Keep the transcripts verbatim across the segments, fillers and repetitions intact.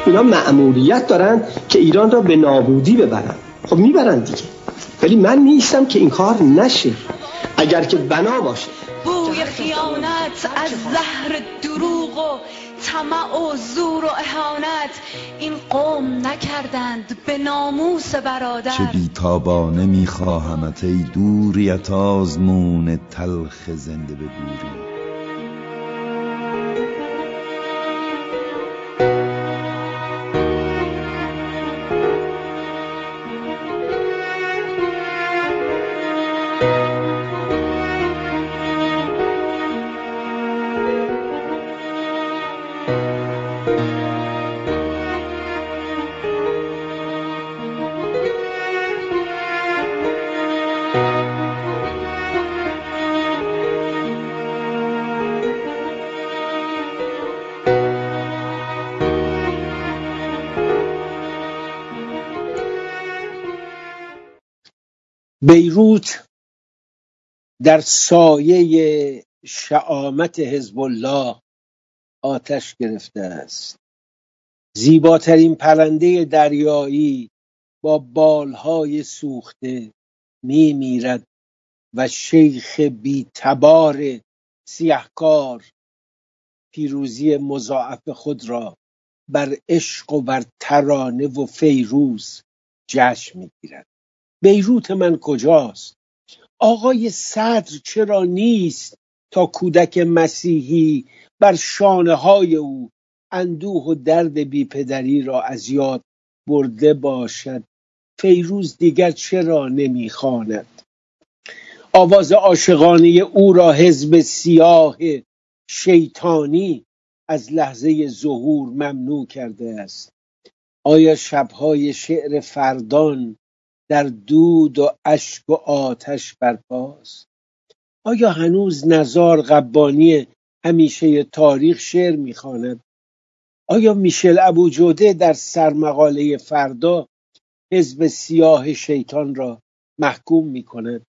اینا مأموریت دارن که ایران را به نابودی ببرن. خب میبرن دیگه، ولی من نیستم که این کار نشه. اگر که بنا باشه بوی خیانت از زهر دروغ و طمع و زور و اهانت این قوم نکردند به ناموس برادر. چه بیتابانه میخواهمت ای دوریت آزمون تلخ زنده به گوری. بیروت در سایه شهامت حزب الله آتش گرفته است. زیباترین پرنده دریایی با بالهای سوخته می میرد و شیخ بی تبار سیهکار پیروزی مضاعف خود را بر عشق و بر ترانه و فیروز جشن می گیرد. بیروت من کجاست؟ آقای صدر چرا نیست تا کودک مسیحی بر شانه های او اندوه و درد بی پدری را از یاد برده باشد؟ فیروز دیگر چرا نمیخواند؟ آواز عاشقانه او را حزب سیاه شیطانی از لحظه ظهور ممنوع کرده است. آیا شبهای شعر فردان در دود و اشک و آتش برپاست؟ آیا هنوز نزار قبانی همیشه تاریخ شعر میخواند؟ آیا میشل ابوجوده در سرمقاله فردا حزب سیاه شیطان را محکوم میکند؟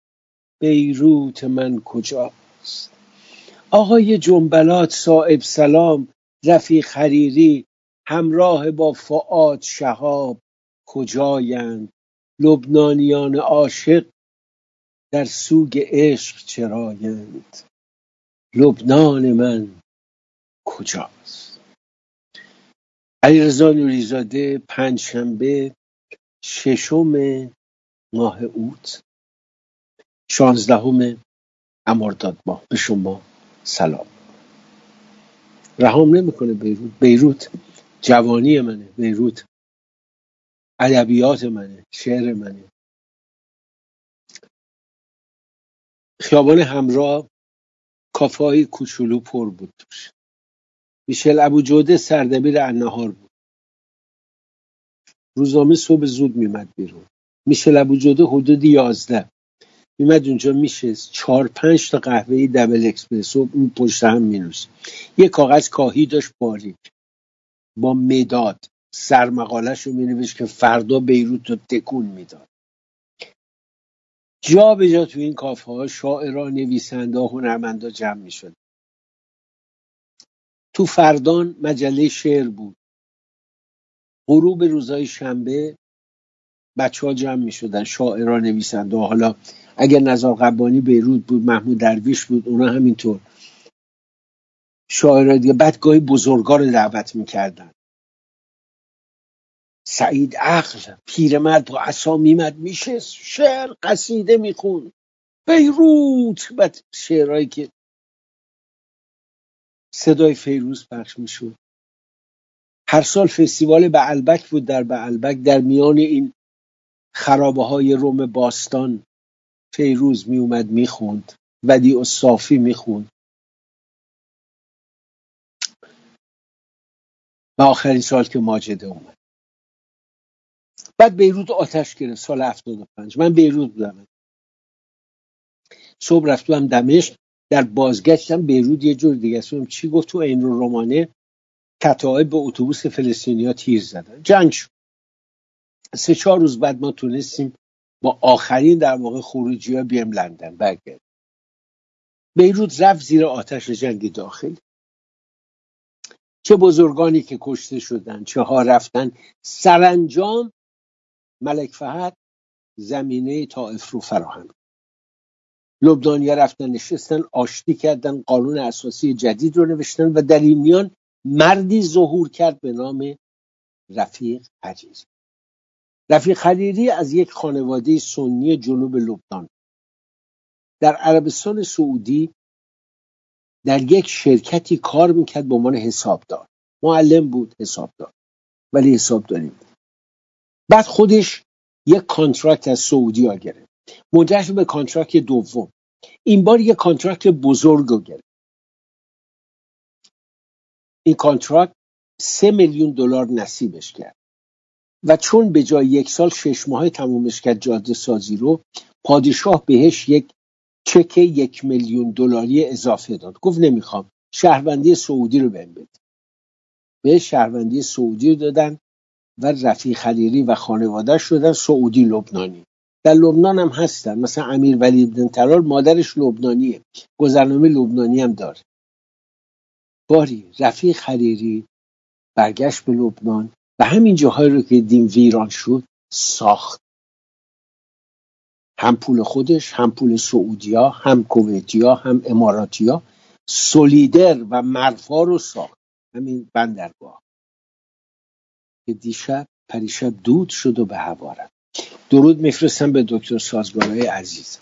بیروت من کجاست؟ آقای جنبلات صاحب سلام رفیق حریری همراه با فؤاد شهاب کجایند؟ لبنانیان عاشق در سوگ عشق چرایند؟ لبنان من کجاست؟ علیرضا نوریزاده، پنجشنبه ششم ماه اوت، شانزدهم مرداد ماه. به شما سلام. رهام نمیکنه بیروت. بیروت جوانی منه، بیروت ادبیات منه، شعر منه. خیابان همراه کافه های کوچولو پر بود توش. میشل ابوجوده سردبیر النهار بود. روزنامه صبح زود میمد بیرون. میشل ابوجوده حدود یازده میمد اونجا میشست، چهار پنج تا قهوه دبل اسپرسو اون پشت هم مینوشت. یه کاغذ کاهی داشت باریک با مداد سرمقاله‌ش رو مینوشت که فردا بیروت رو تکون میداد. جا به جا تو این کافه ها شاعران، نویسنده ها، هنرمندا جمع میشد. تو فردان مجله شعر بود. غروب روزهای شنبه بچه ها جمع می شدن، شاعران، نویسنده ها. حالا اگر نزار قبانی بیروت بود، محمود درویش بود، اونا همینطور شاعران دیگه. بعد گاهی بزرگا رو دعوت میکردن. سعید عقل پیرمرد با عصا میمد میشست شعر قصیده میخون. بیروت بعد شعرهایی که صدای فیروز پخش میشد. هر سال فستیوال بعلبک بود در بعلبک. در میان این خرابه های روم باستان فیروز می اومد می خوند، ودیع الصافی می خوند و آخرین سال که ماجده اومد. بعد بیروت آتش گرفت سال هفتاد و پنج. من بیروت بودم. صبح رفتم دمشق، در بازگشتم بیروت یه جور دیگه است. چی گفت؟ تو عین الرومانه کتایب به اتوبوس فلسطینیا تیر زدن، جنگ شد. سه چهار روز بعد ما تونستیم با آخرین در واقع خروجی ها بیام لندن برگرد. بیروت رفت زیر آتش جنگ داخلی. چه بزرگانی که کشته شدن، چه ها رفتن. سرانجام ملک فهد زمینه طائف رو فراهم. لبنانی‌ها رفتن نشستن، آشتی کردن، قانون اساسی جدید رو نوشتن و در این میان مردی ظهور کرد به نام رفیق حریری. رفیق حریری از یک خانواده سنی جنوب لبنان در عربستان سعودی در یک شرکتی کار میکرد به عنوان حسابدار. معلم بود، حسابدار، ولی حسابداری بود. بعد خودش یک کانترکت از سعودی ها گرفت. منجر به کانترکت دوم. این بار یک کانترکت بزرگ رو گرفت. این کانترکت سه میلیون دلار نصیبش کرد و چون به جای یک سال شش ماهه تمومش کرد جاده سازی رو، پادشاه بهش یک چک یک میلیون دلاری اضافه داد. گفت نمیخوام، شهروندی سعودی رو بهم بده. به شهروندی سعودی رو دادن و رفیق حریری و خانواده‌اش شدن سعودی لبنانی. در لبنان هم هستن، مثلا امیر ولی بن طلال مادرش لبنانیه، گذرنامه لبنانی هم داره. باری رفیق حریری برگشت به لبنان و همین جاهایی رو که دیم ویران شد ساخت. هم پول خودش، هم پول سعودیا، هم کویتیا، هم اماراتیا، سولیدر و مرفا رو ساخت. همین بندرگاه که دیشب پریشب دود شد و به هوا رفت. درود میفرستم به دکتر سازگارای عزیز.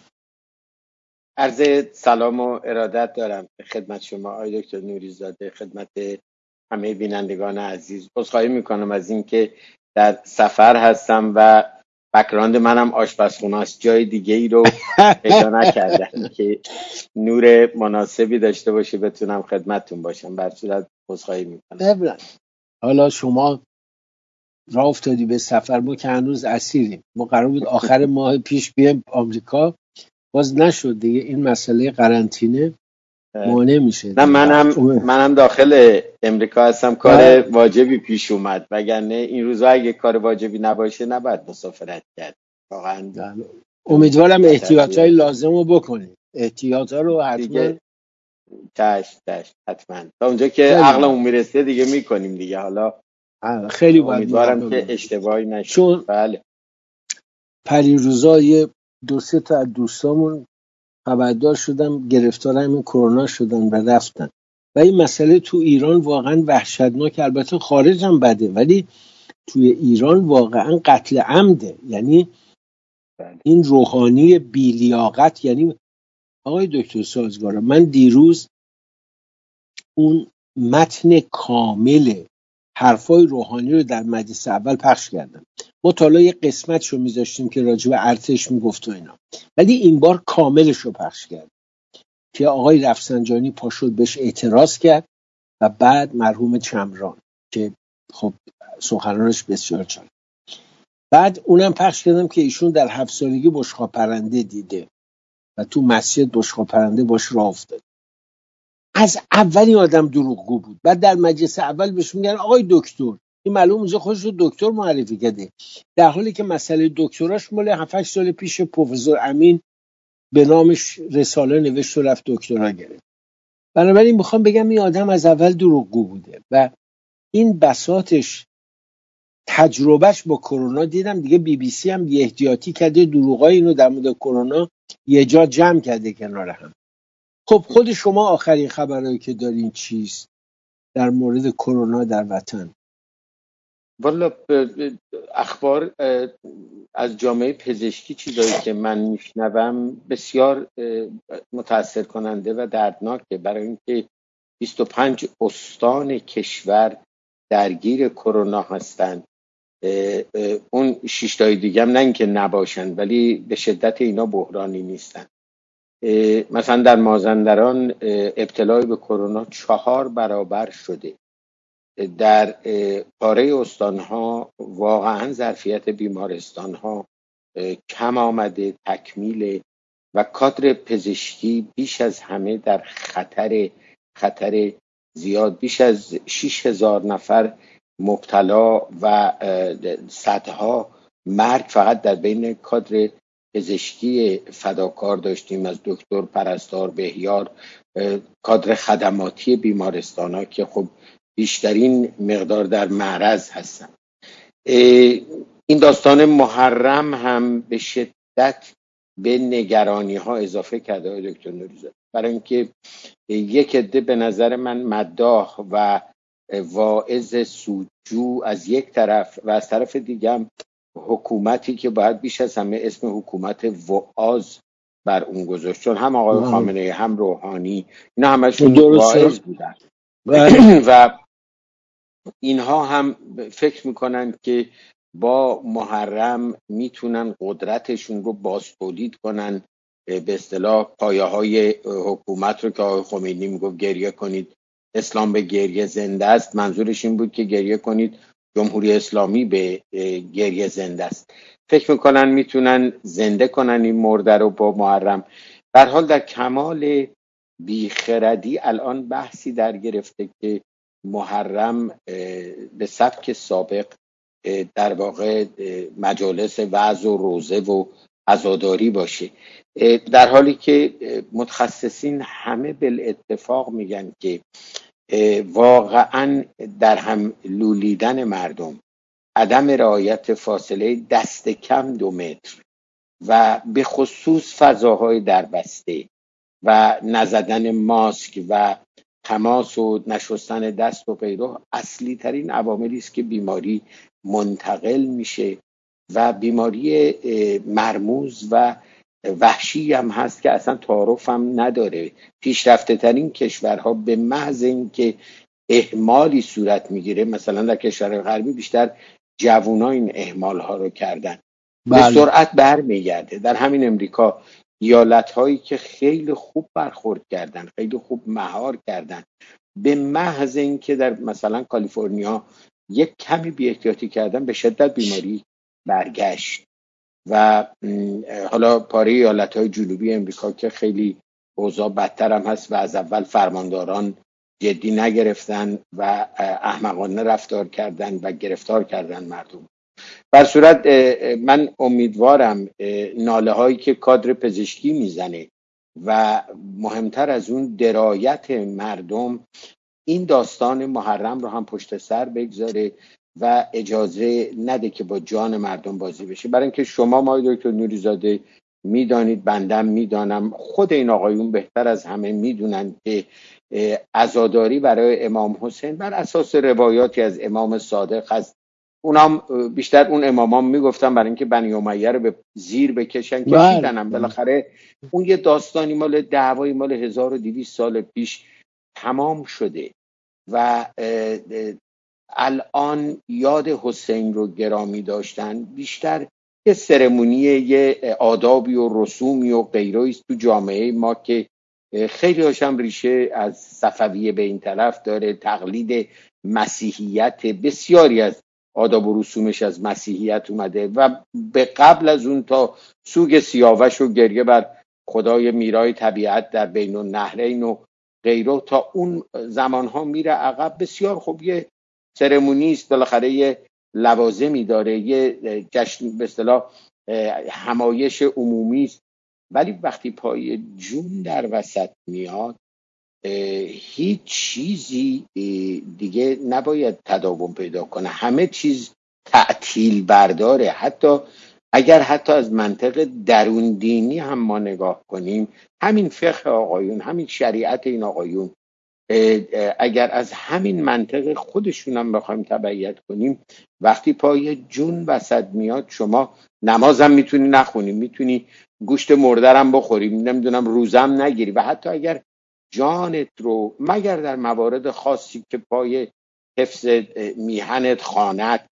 عرض سلام و ارادت دارم خدمت شما آقای دکتر نوری‌زاده، خدمت همه بینندگان عزیز. عذرخواهی میکنم از اینکه در سفر هستم و بک‌گراند منم آشپزخونه است، جای دیگه ای رو پیدا نکردم که نور مناسبی داشته باشه بتونم خدمتتون باشم. بر صورت عذرخواهی میکنم. حالا شما راه افتادی به سفر، ما که هنوز اسیریم. ما قرار بود آخر ماه پیش بیایم آمریکا، باز نشد دیگه. این مسئله قرنطینه مانع میشه. نه منم منم داخل امریکا هستم، کار واجبی پیش اومد، وگرنه این روزا اگه کار واجبی نباشه نباید مسافرت کرد واقعا. امیدوارم احتیاطای لازم رو بکنید. احتیاطا رو حتما. چش چش حتما تا اونجا که عقلمون میرسه دیگه میکنیم دیگه. حالا خیلی باید امیدوارم که اشتباهی نشه. چون بله پریروزا یه دو سه تا از دوستامون خبردار شدم گرفتار همین کرونا شدن و رفتن. و این مسئله تو ایران واقعا وحشتناک. البته خارج هم بده، ولی توی ایران واقعا قتل عمده. یعنی این روحانی بیلیاقت. یعنی آقای دکتر سازگارا، من دیروز اون متن کامل حرفای روحانی رو در مجلس اول پخش کردم. ما تا حالا یه قسمتش رو میذاشتیم که راجع به ارتش میگفت و اینا، ولی این بار کاملش رو پخش کرد که آقای رفسنجانی پاشد بهش اعتراض کرد و بعد مرحوم چمران که خب سخنرانش بسیار جالب. بعد اونم پخش کردم که ایشون در هفت سالگی بشقاب پرنده دیده و تو مسجد بشقاب پرنده باش راه افتاد. از اولی آدم دروغگو بود. بعد در مجلس اول بهش میگن آقای دکتر، این معلوم اونجا خودش رو دکتر معرفی کرده، در حالی که مسئله دکتراش مال هفت هشت سال پیش پروفسور امین به نامش رساله نوشت و رفت دکترا گرفت. بنابراین میخوام بگم این آدم از اول دروغگو بوده و این بساطش تجربهش با کرونا. دیدم دیگه بی بی سی هم بی احتیاطی کرده دروغای اینو در مورد کرونا یه جا جمع کرده کنار هم. خب خود شما آخرین خبرایی که دارین چیست در مورد کرونا در وطن؟ والا اخبار از جامعه پزشکی چیزایی که من میشنوم بسیار متاثر کننده و دردناکه، برای اینکه بیست و پنج استان کشور درگیر کرونا هستند. اون شش تای دیگه هم نه اینکه نباشن، ولی به شدت اینا بحرانی نیستن. مثلا در مازندران ابتلای به کرونا چهار برابر شده. در پاره استانها واقعا ظرفیت بیمارستانها کم آمده، تکمیل و کادر پزشکی بیش از همه در خطر خطر زیاد. بیش از شش هزار نفر مبتلا و صدها مرگ فقط در بین کادر پزشکی فداکار داشتیم، از دکتر، پرستار، بهیار، کادر خدماتی بیمارستان ها که خب بیشترین مقدار در معرض هستن. این داستان محرم هم به شدت به نگرانی ها اضافه کرده دکتر نوری‌زاده، برای اینکه یک عده به نظر من مداح و واعظ سودجو از یک طرف و از طرف دیگه هم حکومتی که باید بیش از همه اسم حکومت وعاظ بر اون گذاشت، چون هم آقای خامنه‌ای هم روحانی اینا همشون واعظ بودن و اینها هم فکر میکنن که با محرم میتونن قدرتشون رو بازتولید کنن، به اصطلاح پایه های حکومت رو که آقای خمینی میگفت گریه کنید اسلام به گریه زنده است، منظورش این بود که گریه کنید جمهوری اسلامی به گریه زنده است. فکر میکنن میتونن زنده کنن این مرده رو با محرم. به هر حال در کمال بیخردی الان بحثی در گرفته که محرم به سبک سابق در واقع مجالس وعظ و روزه و عزاداری باشه، در حالی که متخصصین همه بالاتفاق میگن که واقعا در هم لولیدن مردم، عدم رعایت فاصله دست کم دو متر و به خصوص فضاهای دربسته و نزدن ماسک و تماس و نشستن دست و غیره اصلی ترین عواملی است که بیماری منتقل میشه و بیماری مرموز و وحشی هم هست که اصلا تعارف هم نداره. پیشرفته ترین کشورها به محض اینکه اهمالی صورت میگیره، مثلا در کشورهای غربی بیشتر جوونا این اهمال ها رو کردن، بله. به سرعت برمیگرده. در همین امریکا ایالت هایی که خیلی خوب برخورد کردن، خیلی خوب مهار کردن، به محض اینکه در مثلا کالیفرنیا یک کمی بی احتیاطی کردن به شدت بیماری برگشت. و حالا پاره ایالت های جنوبی امریکا که خیلی اوضاع بدتر هم هست و از اول فرمانداران جدی نگرفتن و احمقانه رفتار کردن و گرفتار کردن مردم. بر صورت من امیدوارم ناله هایی که کادر پزشکی میزنه و مهمتر از اون درایت مردم این داستان محرم رو هم پشت سر بگذاره و اجازه نده که با جان مردم بازی بشه. برای اینکه شما ما دکتر نوری‌زاده میدانید، بندم میدانم، خود این آقایون بهتر از همه میدونن که عزاداری برای امام حسین بر اساس روایاتی از امام صادق هست. اونام بیشتر اون امامان میگفتن برای اینکه بنی امیه رو به زیر بکشن، کشیدن هم. بالاخره اون یه داستانی مال دعوای مال هزار و دویست سال پیش تمام شده و الان یاد حسین رو گرامی داشتن بیشتر یه سرمونی، یه آدابی و رسومی و غیره است تو جامعه ما که خیلی هاشم ریشه از صفویه به این طرف داره. تقلید مسیحیت، بسیاری از آداب و رسومش از مسیحیت اومده و به قبل از اون تا سوگ سیاوش و گریه بر خدای میرای طبیعت در بین النهرین و غیره تا اون زمانها میره عقب. بسیار خوب یه سرمونی است، بالاخره یه لوازمی داره، یه جشن به اصطلاح همایش عمومی است، ولی وقتی پای جون در وسط میاد هیچ چیزی دیگه نباید تداوم پیدا کنه، همه چیز تعطیل برداره. حتی اگر حتی از منطق درون دینی هم ما نگاه کنیم، همین فقه آقایون، همین شریعت این آقایون، اگر از همین منطق خودشون هم بخوایم تبعیت کنیم، وقتی پای جون وسط میاد شما نمازم میتونی نخونی، میتونی گوشت مردرم بخوری، نمیدونم روزم نگیری و حتی اگر جانت رو مگر در موارد خاصی که پای حفظ میهنت، خانت،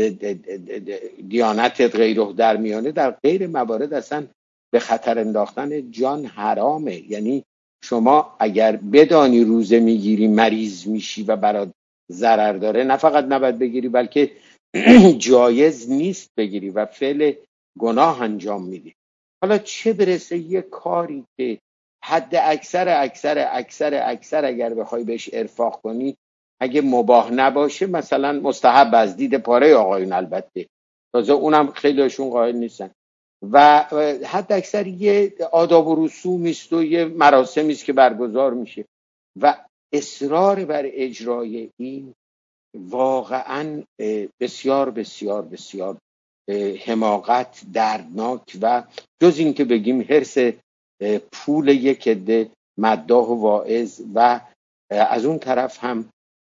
دیانتت غیره در میانه، در غیر موارد اصلا به خطر انداختن جان حرامه. یعنی شما اگر بدانی روزه میگیری مریض میشی و برات ضرر داره، نه فقط نباید بگیری بلکه جایز نیست بگیری و فعل گناه انجام میدی. حالا چه برسه یه کاری که حد اکثر اکثر اکثر اکثر اگر بخوای بهش ارفاق کنی اگه مباح نباشه، مثلا مستحب از دید پاره آقایون، البته تازه اونم خیلیشون قائل نیستن، و حد اکثر یه آداب و رسومی است و یه مراسمی است که برگزار میشه و اصرار بر اجرای این واقعا بسیار بسیار بسیار حماقت دردناک و جز این که بگیم حرص پول یک عده مداح و واعظ و از اون طرف هم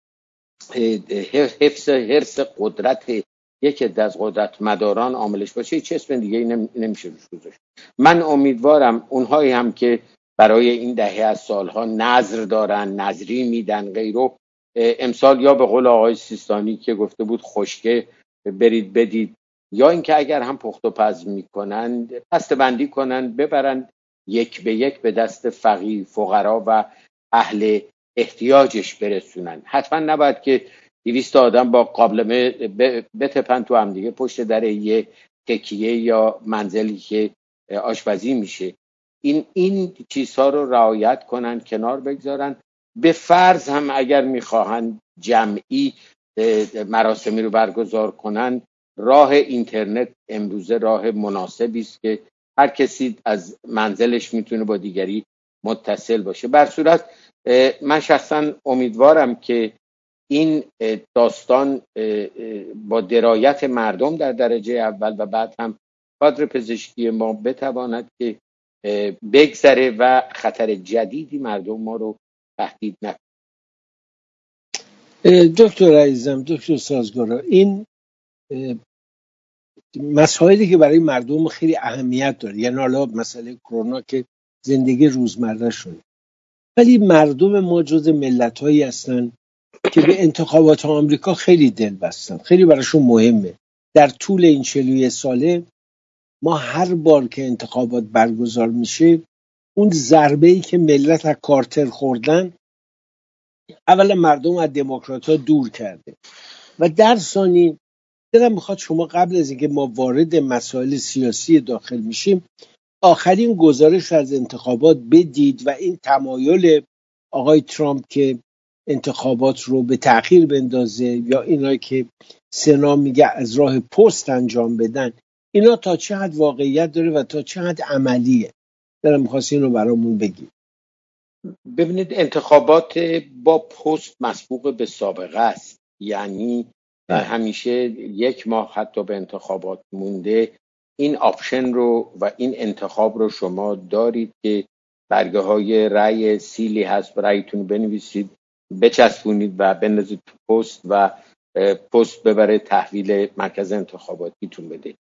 حفظ حرص قدرت یک عده از قدرت مداران عاملش باشه. چه اسم دیگه ای نمیشه روش گذاشت. من امیدوارم اونهایی هم که برای این دهه از سالها نظر دارن، نظری میدن غیرو، امسال یا به قول آقای سیستانی که گفته بود خشکه برید بدید، یا اینکه اگر هم پخت و پز میکنن بسته بندی کنن ببرن یک به یک به دست فقیر فقرا و اهل احتیاجش برسونن. حتما نباید که دویست آدم با قابلمه بتپن تو هم دیگه پشت در یه تکیه یا منزلی که آشپزی میشه. این این چیزها رو رعایت کنن، کنار بگذارن. به فرض هم اگر میخواهن جمعی مراسمی رو برگزار کنن، راه اینترنت امروزه راه مناسبی است که هر کسی از منزلش میتونه با دیگری متصل باشه. بر صورت من شخصا امیدوارم که این داستان با درایت مردم در درجه اول و بعد هم کادر پزشکی ما بتواند که بگذره و خطر جدیدی مردم ما رو تهدید نکنه. دکتر عزیزم، دکتر سازگارا، این مسائلی که برای مردم خیلی اهمیت داره، یعنی حالا مسئله کرونا که زندگی روزمره شده، ولی مردم ما جز ملت‌هایی هستن که به انتخابات آمریکا خیلی دل بستن، خیلی براشون مهمه. در طول این چهل و یک ساله ما هر بار که انتخابات برگزار میشه، اون ضربه‌ای که ملت از کارتر خوردن اولا مردم از دموکرات‌ها دور کرده و در ثانی دلم میخواد شما قبل از اینکه ما وارد مسائل سیاسی داخل میشیم آخرین گزارش از انتخابات بدید و این تمایل آقای ترامپ که انتخابات رو به تأخیر بندازه یا اینا که سنا میگه از راه پست انجام بدن، اینا تا چه حد واقعیت داره و تا چه حد عملیه؟ دلم میخواست این رو برامون بگید. ببینید، انتخابات با پست مسبوق به سابقه است، یعنی همیشه یک ماه حتی به انتخابات مونده این آپشن رو و این انتخاب رو شما دارید که برگه های رأی سیلی هست، رأیتون بنویسید بچسبونید و بندازید تو پست و پست ببره تحویل مرکز انتخاباتیتون بده.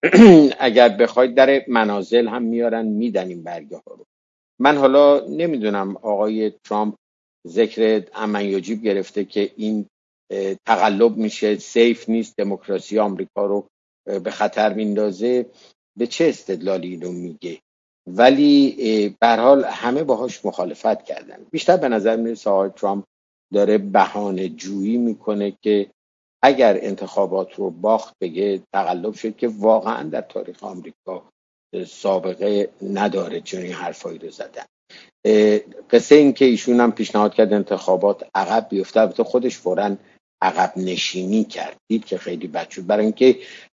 اگر بخواید در منازل هم میارن میدن این برگه ها رو. من حالا نمیدونم آقای ترامپ ذکر امن یاجیب گرفته که این تقلب میشه، سیف نیست، دموکراسی آمریکا رو به خطر میندازه، به چه استدلالی اینو میگه؟ ولی به هر حال همه باهاش مخالفت کردن. بیشتر به نظر میرسه آقای ترامپ داره بهانه جویی میکنه که اگر انتخابات رو باخت بگه تقلب شد، که واقعا در تاریخ آمریکا سابقه نداره چنین حرفایی رو زدن. قصه این که ایشون هم پیشنهاد کرد انتخابات عقب بیفته، البته خودش فوراً عقب نشینی کرد، دید که خیلی بد شد، برای اینکه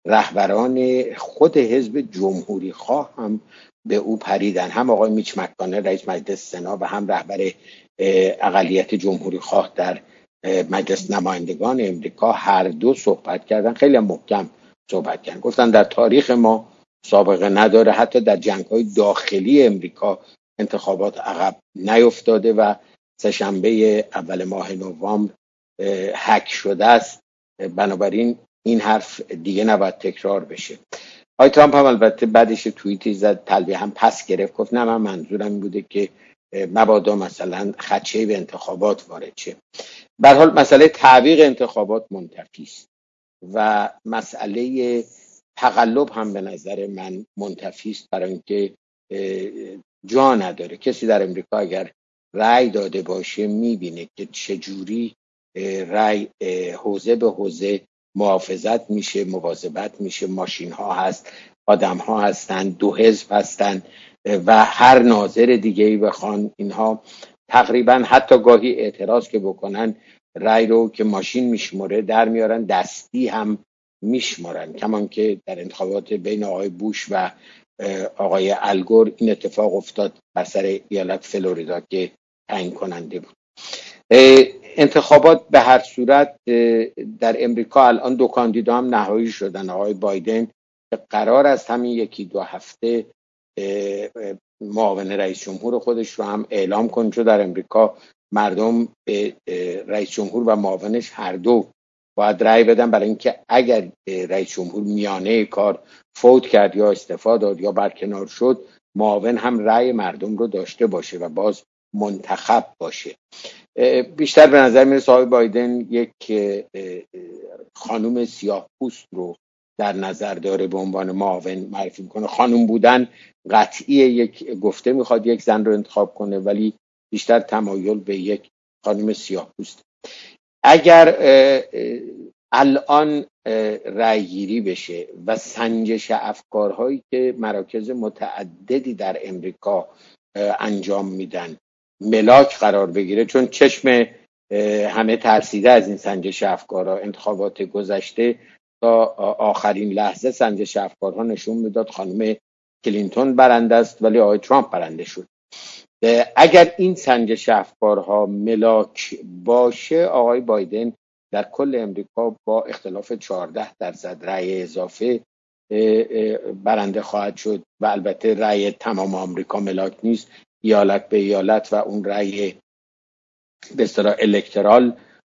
رهبران خود حزب جمهوری خواه هم به او پریدن، هم آقای میچ مک‌کانل رئیس مجلس سنا و هم رهبر اقلیت جمهوری خواه در مجلس نمایندگان امریکا، هر دو صحبت کردن، خیلی محکم صحبت کردن، گفتن در تاریخ ما سابقه نداره، حتی در جنگ‌های داخلی امریکا انتخابات عقب نیفتاده و سه‌شنبه اول ماه نوامبر هک شده است، بنابراین این حرف دیگه نباید تکرار بشه. آقای ترامپ هم البته بعدش توییتی زد، تلویح هم پس گرفت، گفت نه من منظورم این بوده که مبادا مثلا خدشه به انتخابات وارد شه. به هر حال مسئله تعویق انتخابات منتفی است و مسئله تقلب هم به نظر من منتفی است، برای اینکه جا نداره. کسی در امریکا اگر رأی داده باشه میبینه که چجوری رأی حوزه به حوزه محافظت میشه، مواظبت میشه، ماشین ها هست، آدم ها هستن، دو حزب هستن و هر ناظر دیگه ای بخوان، اینها تقریبا حتی گاهی اعتراض که بکنن رأی رو که ماشین میشموره در میارن، دستی هم میشمارن، کمان که در انتخابات بین آقای بوش و آقای الگور این اتفاق افتاد بر سر ایالت فلوریدا که تعیین کننده بود. انتخابات به هر صورت در امریکا الان دو کاندیدا هم نهایی شدن. آقای بایدن که قرار است همین یکی دو هفته معاون رئیس جمهور خودش رو هم اعلام کنه، چون در امریکا مردم رئیس جمهور و معاونش هر دو باید رأی بدن، برای اینکه اگر رئیس جمهور میانه کار فوت کرد یا استعفا داد یا برکنار شد، معاون هم رأی مردم رو داشته باشه و باز منتخب باشه. بیشتر به نظر میرسه آقای بایدن یک خانم سیاه پوست رو در نظر داره به عنوان معاون معرفی میکنه. خانم بودن قطعی، یک گفته میخواد یک زن رو انتخاب کنه، ولی بیشتر تمایل به یک خانم سیاه پوست. اگر الان رأی گیری بشه و سنجش افکارهایی که مراکز متعددی در امریکا انجام میدن ملاک قرار بگیره، چون چشم همه ترسیده از این سنجش افکارها، انتخابات گذشته تا آخرین لحظه سنجش افکارها نشون میداد خانم کلینتون برنده است ولی آقای ترامپ برنده شد. اگر این سنجش افکارها ملاک باشه، آقای بایدن در کل امریکا با اختلاف چهارده درصد رأی اضافه برنده خواهد شد و البته رأی تمام آمریکا ملاک نیست، ایالت به ایالت و اون رأی به اصطلاح الکترال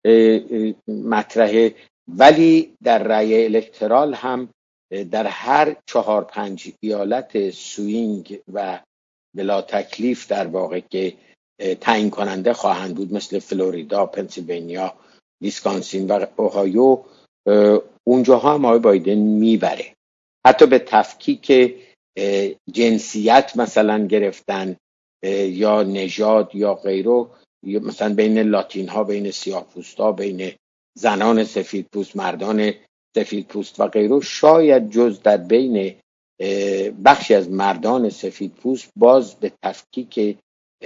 مطرحه، ولی در رأی الکترال هم در هر چهار پنج ایالت سوینگ و بلا تکلیف در واقع که تعیین کننده خواهند بود، مثل فلوریدا، پنسیلوانیا، ویسکانسین و اوهایو، اونجاها هم آقای بایدن میبره. حتی به تفکیک جنسیت مثلا گرفتن یا نژاد یا غیره، مثلا بین لاتین ها، بین سیاه پوست ها، بین زنان سفید پوست، مردان سفید پوست و غیره، شاید جز در بین بخشی از مردان سفید پوست باز به تفکیک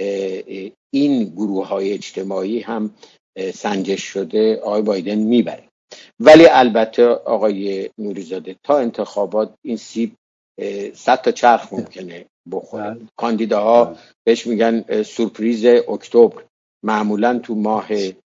این گروه های اجتماعی هم سنجش شده آقای بایدن میبره. ولی البته آقای نوریزاده تا انتخابات این سیب صد تا چرخ ممکنه بخوره. کاندیداها بهش میگن سورپریز اکتبر، معمولا تو ماه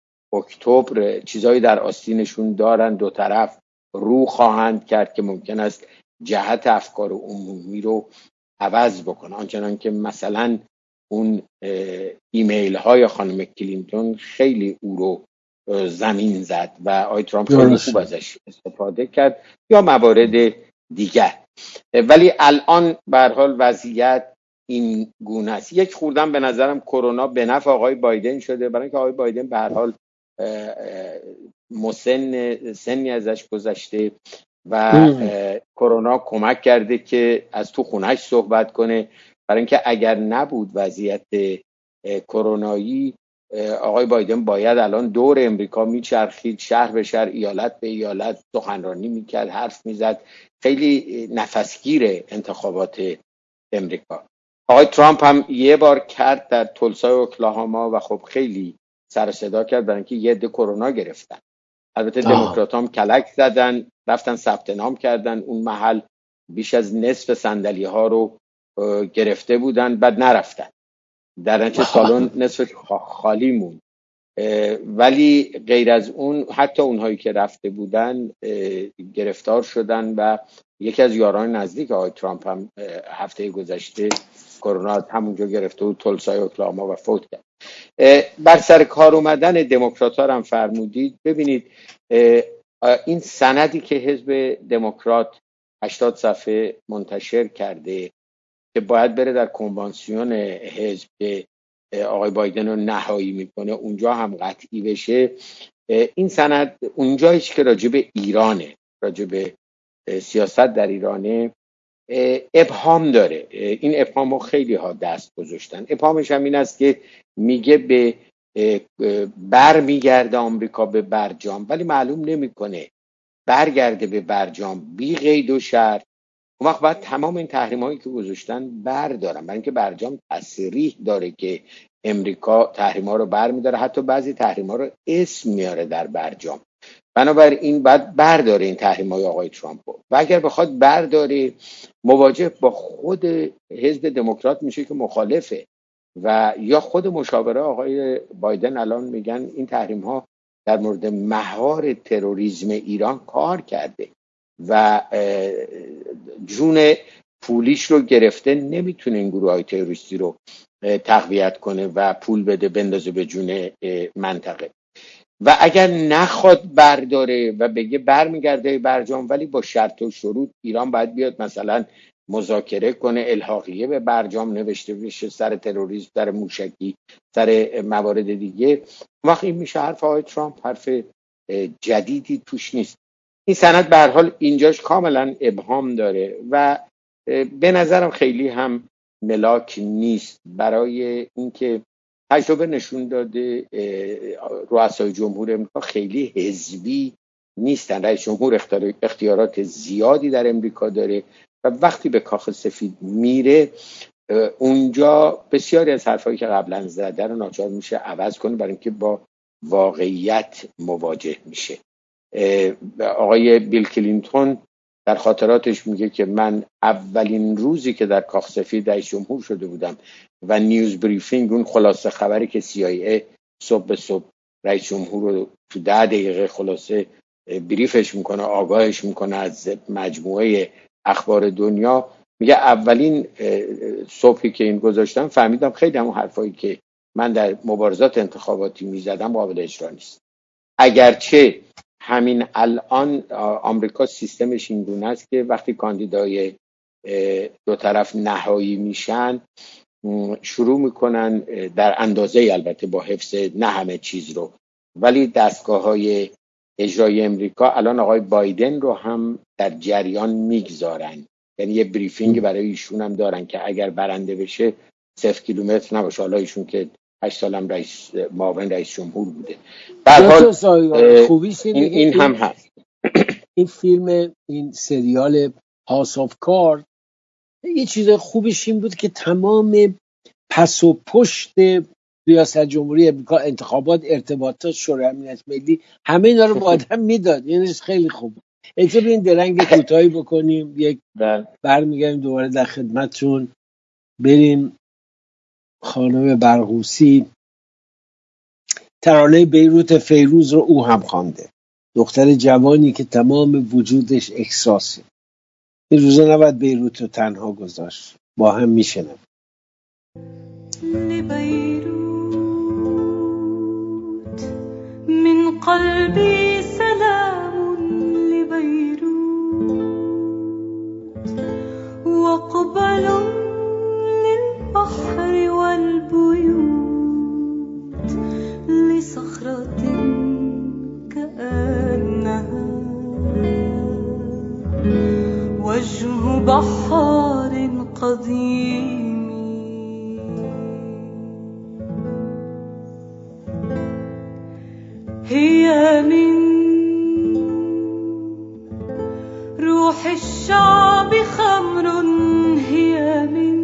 اکتبر چیزایی در آستینشون دارن، دو طرف رو خواهند کرد که ممکن است جهت افکار عمومی رو عوض بکنه. آنچنان که مثلا اون ایمیل های خانم کلینتون خیلی او رو زمین زد و آقای ترامپ خیلی خوب ازش استفاده کرد، یا موارد دیگر. ولی الان به هر حال وضعیت این گونه است. یک خوردن به نظرم کرونا به نفع آقای بایدن شده، برای اینکه آقای بایدن به هر حال مسن سنی ازش گذشته و کرونا کمک کرده که از تو خونهش صحبت کنه، برای اینکه اگر نبود وضعیت کرونایی، آقای بایدن باید الان دور امریکا میچرخید، شهر به شهر، ایالت به ایالت سخنرانی میکرد، حرف میزد. خیلی نفسگیر انتخابات امریکا. آقای ترامپ هم یه بار کرد در تولسای اوکلاهاما و خب خیلی سر صدا کرد، برای اینکه یه عده کرونا گرفتن. البته دموکرات هم کلک زدن، رفتن ثبت نام کردن، اون محل بیش از نصف صندلی ها رو گرفته بودن، بعد نرفتن، در نتیجه سالن نصف خالی موند. ولی غیر از اون حتی اونهایی که رفته بودن گرفتار شدن و یکی از یاران نزدیک آقای ترامپ هم هفته گذشته کرونا همونجا گرفته بود، تولسای اوکلاهاما، و فوت کرد. بر سر کار اومدن دموکرات‌ها هم فرمودید. ببینید این سندی که حزب دموکرات هشتاد صفحه منتشر کرده که باید بره در کنوانسیون حزب که آقای بایدن رو نهایی میکنه، اونجا هم قطعی بشه. این سند اونجایش که راجع به ایرانه، راجع به سیاست در ایرانه، ابهام داره. این ابهام رو خیلی ها دست گذاشتن. ابهامش هم این است که میگه به بر میگرده آمریکا به برجام، ولی معلوم نمیکنه برگرده به برجام بی قید و شرط. اون وقت باید تمام این تحریم هایی که گذاشتن بردارن، برای اینکه برجام تصریح داره که امریکا تحریم ها رو بر میداره، حتی بعضی تحریم ها رو اسم میاره در برجام. بنابراین باید برداره این تحریم های آقای ترامپ و اگر بخواد برداره، مواجه با خود حزب دموکرات میشه که مخالفه و یا خود مشاوره آقای بایدن الان میگن این تحریم ها در مورد مهار تروریسم ایران کار کرده و جون پولیش رو گرفته، نمیتونه این گروه های تروریستی رو تقویت کنه و پول بده بندازه به جون منطقه. و اگر نخواد برداره و بگه برمیگرده برجام، ولی با شرط و شروط، ایران باید بیاد مثلا مذاکره کنه، الحاقیه به برجام نوشته بشه سر تروریسم، سر موشکی، سر موارد دیگه. وقت این میشه حرف آقای ترامپ حرف جدیدی توش نیست. این سند به هر حال اینجاش کاملا ابهام داره و به نظرم خیلی هم ملاک نیست برای اینکه تجربه نشون داده رؤسای جمهور امریکا خیلی حزبی نیستن. رئیس جمهور اختیارات زیادی در امریکا داره و وقتی به کاخ سفید میره اونجا بسیاری از حرفایی که قبلا زده رو ناچار میشه عوض کنه برای اینکه با واقعیت مواجه میشه. آقای بیل کلینتون در خاطراتش میگه که من اولین روزی که در کاخ سفید رئیس جمهور شده بودم و نیوز بریفینگ، اون خلاصه خبری که سی آی ای صبح به صبح رئیس جمهور رو تو ده دقیقه خلاصه بریفش میکنه، آگاهش میکنه از مجموعه اخبار دنیا، میگه اولین صبحی که این گذاشتم فهمیدم خیلی همون حرفایی که من در مبارزات انتخاباتی میزدم قابل اجرا نیست. اگرچه همین الان آمریکا سیستمش این گونه است که وقتی کاندیدای دو طرف نهایی میشن شروع میکنن در اندازه، البته با حفظ نه همه چیز رو، ولی دستگاه های اجرای امریکا الان آقای بایدن رو هم در جریان میگذارن، یعنی یه بریفینگ برای ایشون هم دارن که اگر برنده بشه صفر کیلومتر نباشه. حالا ایشون که هشت سالم رئیس معاون رئیس جمهور بوده. در حال خوبیش این, این هم هست. این فیلم، این سریال هاوس آف کارد، یه چیز خوبش این بود که تمام پس و پشت ریاست جمهوری امریکا، انتخابات، ارتباطات، شورای امنیت ملی، همه اینا رو با آدم میداد. یعنی خیلی خوب. اجازه این درنگ کوتاهی بکنیم، یک برمیگردیم دوباره در خدمتتون. بریم خانم برغوثی ترانه بیروت فیروز رو او هم خوانده. دختر جوانی که تمام وجودش احساسه. این روزا نباید بیروت رو تنها گذاشت، با هم میشنم. لبيروت من قلبي سلام لبيروت وقبل للبحر والبيوت لصخرة كأنها وجه بحار قديم هي من روح الشعب خمر هي من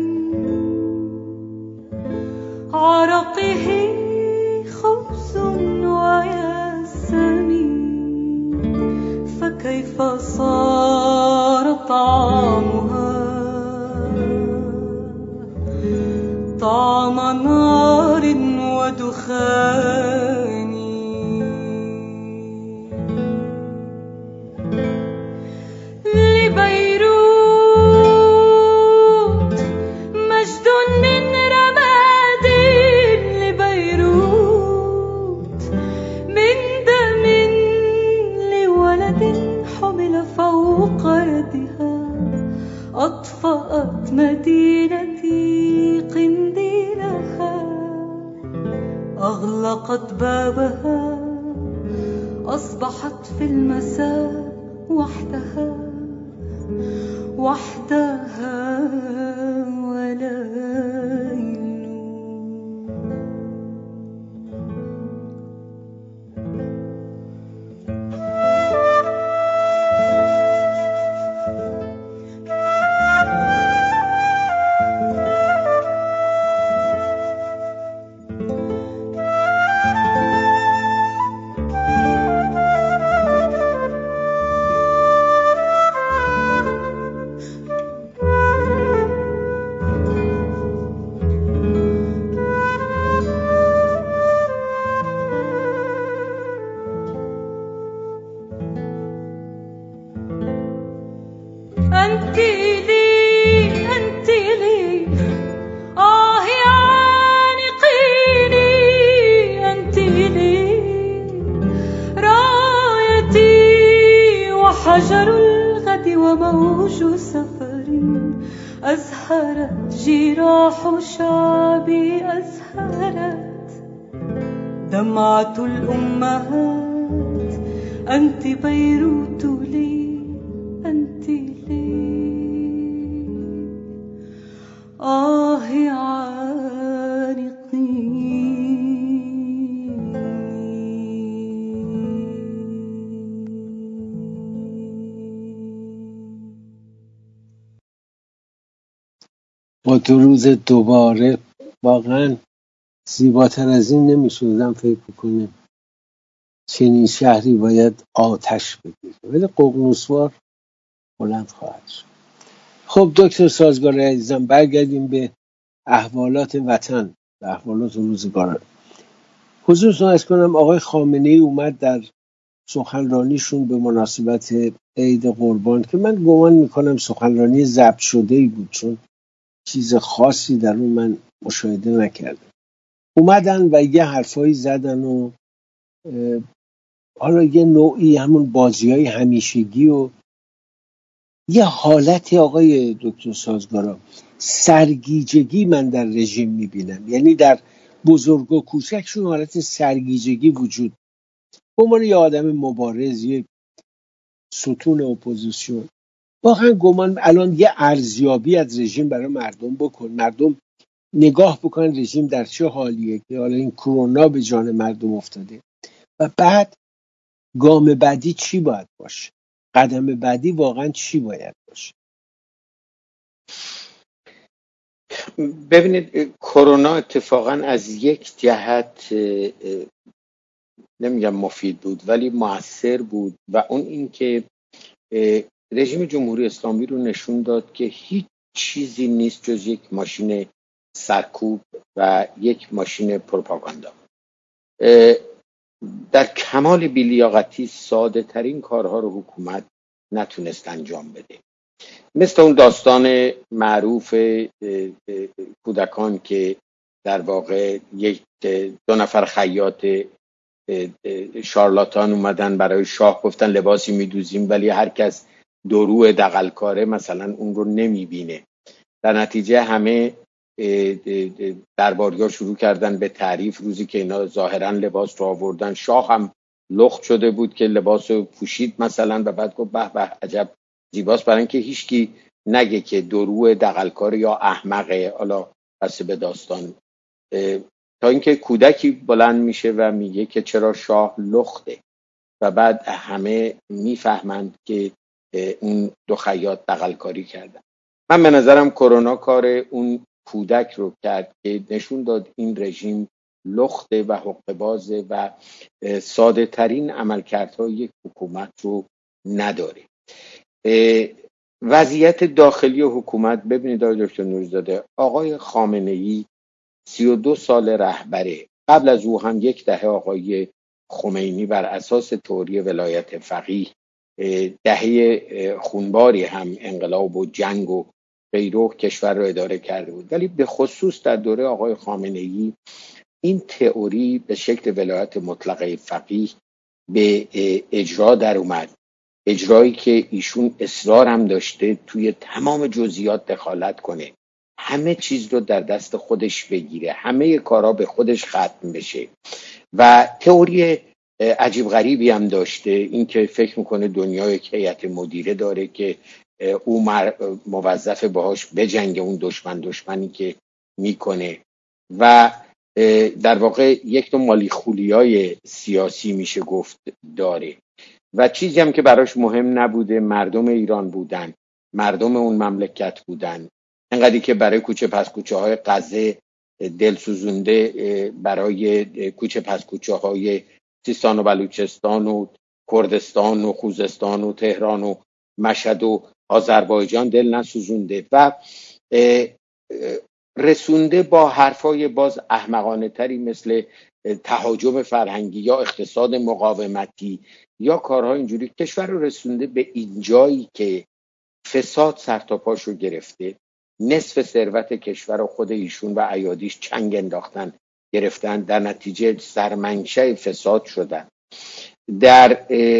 عرقه خبز وياسمين فكيف صار طعمها طعم نار ودخان لبيروت مجد من رماد لبيروت من دم لولد حمل فوق ردها أطفأت مدينتي قنديلها أغلقت بابها أصبحت في المساء وحدها وحدها ولا حجر الغد وموج سفر أزهرت جراح شعبي أزهرت دمعة الأمهات أنت بيروت لي أنت لي آه با درود دوباره واقعا زیباتر از این نمیشدم فکر بکنیم چنین شهری باید آتش بگیره، ولی ققنوسوار بلند خواهد شد. خب دکتر سازگار عزیزم، برگردیم به احوالات وطن، به احوالات روزگار. حضورتون عرض کنم آقای خامنه‌ای اومد در سخنرانیشون به مناسبت عید قربان که من گمان میکنم سخنرانی ضبط شده‌ای بود، چون چیز خاصی در اون من مشاهده نکردم. اومدن و یه حرفایی زدن و حالا یه نوعی همون بازی‌های همیشگی و یه حالتی آقای دکتر سازگارا سرگیجگی من در رژیم میبینم، یعنی در بزرگ و کوچکشون حالت سرگیجگی وجود. به عنوان یه آدم مبارز، یه ستون اپوزیسیون، واقعا گمان الان یه ارزیابی از رژیم برای مردم بکن، مردم نگاه بکنن رژیم در چه حالیه که حالا این کرونا به جان مردم افتاده و بعد گام بعدی چی باید باشه، قدم بعدی واقعا چی باید باشه. ببینید کرونا اتفاقا از یک جهت نمیگم مفید بود ولی مؤثر بود و اون این که رژیم جمهوری اسلامی رو نشون داد که هیچ چیزی نیست جز یک ماشین سرکوب و یک ماشین پروپاگاندا. در کمال بی‌لیاقتی ساده ترین کارها رو حکومت نتونست انجام بده، مثل اون داستان معروف کودکان که در واقع یک دو نفر خیاط شارلاتان اومدن برای شاه گفتن لباسی میدوزیم ولی هر کس درو دغلکاره مثلا اون رو نمیبینه. در نتیجه همه درباریا شروع کردن به تعریف روزی که اینا ظاهرا لباس رو آوردن. شاه هم لخت شده بود که لباس رو پوشید مثلا و بعد گفت به به عجب زیباست، برای اینکه هیچکی نگه که درو دغلکار یا احمقه. حالا پس به داستان تا اینکه کودکی بلند میشه و میگه که چرا شاه لخته و بعد همه میفهمند که اون دو خیاط دغلکاری کردن. من به نظرم کرونا کار اون کودک رو کرد که نشون داد این رژیم لخته و حقه‌بازه و ساده ترین عملکردهای یک حکومت رو نداره. وضعیت داخلی حکومت، ببینید آقای دکتر نوری‌زاده، آقای خامنه‌ای سی و دو سال رهبره، قبل از او هم یک دهه آقای خمینی بر اساس تئوری ولایت فقیه دهه خونباری هم انقلاب و جنگ و غیره کشور را اداره کرده بود، ولی به خصوص در دوره آقای خامنه‌ای این تئوری به شکل ولایت مطلقه فقیه به اجرا در اومد. اجرایی که ایشون اصرار هم داشته توی تمام جزئیات دخالت کنه، همه چیز رو در دست خودش بگیره، همه کارا به خودش ختم بشه و تئوری عجیب غریبی هم داشته، این که فکر میکنه دنیا یک هیئت مدیره داره که او موظف باهاش بجنگه، اون دشمن دشمنی که میکنه و در واقع یک نوع مالی خولیای سیاسی میشه گفت داره و چیزی هم که براش مهم نبوده مردم ایران بودن، مردم اون مملکت بودن. انقدری که برای کوچه پس کوچه های غزه دل سوزونده، برای کوچه پس کوچه های سیستان و بلوچستان و کردستان و خوزستان و تهران و مشهد و آذربایجان دل نسوزونده و رسونده با حرفای باز احمقانه تری مثل تهاجم فرهنگی یا اقتصاد مقاومتی یا کارها اینجوری کشور رو رسونده به اینجایی که فساد سرتاپاش رو گرفته، نصف ثروت کشور رو خود ایشون و ایادیش چنگ انداختن گرفتن، در نتیجه سرمنشأ فساد شدن. در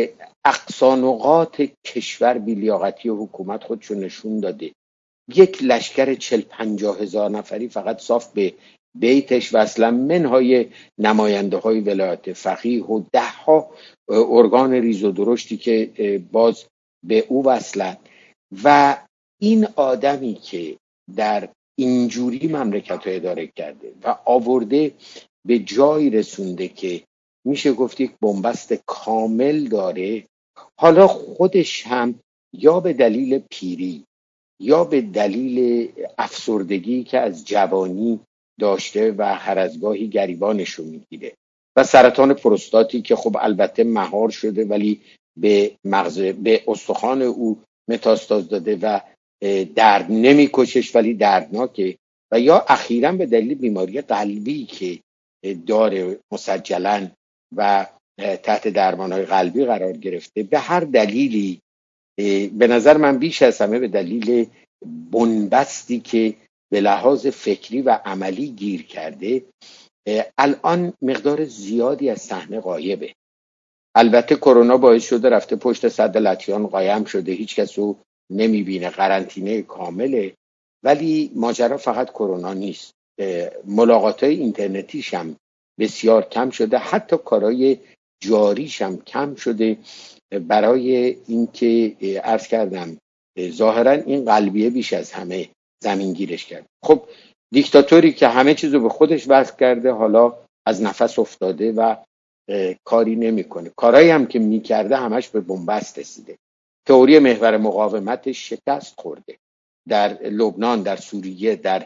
اقصانقاط کشور بیلیاقتی حکومت خودشو نشون داده. یک لشکر چل پنجاه هزار نفری فقط صاف به بیتش و اصلا منهای نماینده های ولایت فقیه و ده ها ارگان ریز و درشتی که باز به او وصلن و این آدمی که در اینجوری مملکت رو اداره کرده و آورده به جایی رسونده که میشه گفت یک بنبست کامل داره، حالا خودش هم یا به دلیل پیری یا به دلیل افسردگی که از جوانی داشته و هر از گاهی گریبانشو میگیره و سرطان پروستاتی که خب البته مهار شده ولی به مغز به استخوان او متاستاز داده و درد نمیکشش ولی دردناکه، و یا اخیراً به دلیل بیماری قلبی که داره مسجلاً و تحت درمانهای قلبی قرار گرفته. به هر دلیلی به نظر من بیش از همه به دلیل بنبستی که به لحاظ فکری و عملی گیر کرده الان مقدار زیادی از صحنه غایبه. البته کرونا باعث شده رفته پشت سد لطیان قایم شده، هیچ کس رو نمیبینه، قرنطینه کامله، ولی ماجرا فقط کرونا نیست. ملاقات‌های اینترنتیش هم بسیار کم شده، حتی کارهای جاریش هم کم شده برای اینکه عرض کردم ظاهرا این قلبیه بیش از همه زمین گیرش کرد. خب دیکتاتوری که همه چیزو به خودش وصل کرده حالا از نفس افتاده و کاری نمیکنه. کارهایی هم که میکرده همش به بنبست رسیده. تئوری محور مقاومتش شکست خورده در لبنان، در سوریه، در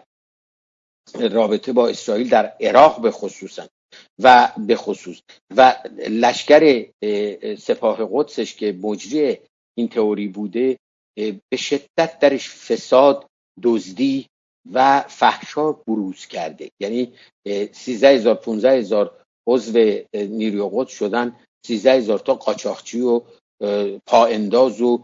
رابطه با اسرائیل، در عراق به خصوصا و به خصوص و لشکر سپاه قدسش که مجری این تئوری بوده به شدت درش فساد، دزدی و فحشا بروز کرده. یعنی سیزده هزار پونزده هزار عضو نیروی قدس شدن سیزده هزار تا قاچاقچی و پا انداز و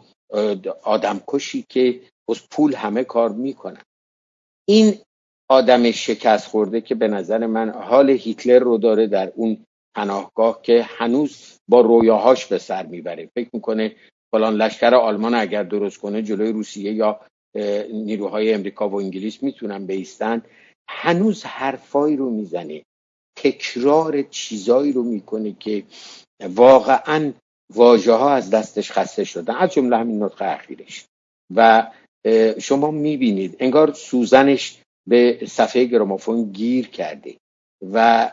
آدمکشی که از پول همه کار میکنن. این آدم شکست خورده که به نظر من حال هیتلر رو داره در اون پناهگاه که هنوز با رویاهاش به سر میبره، فکر میکنه فلان لشکر آلمان اگر درست کنه جلوی روسیه یا نیروهای امریکا و انگلیس میتونن بایستن. هنوز حرفایی رو میزنه، تکرار چیزایی رو میکنه که واقعا واژه ها از دستش خسته شدن، از جمله همین نطق اخیرش. و شما میبینید انگار سوزنش به صفحه گرامافون گیر کرده و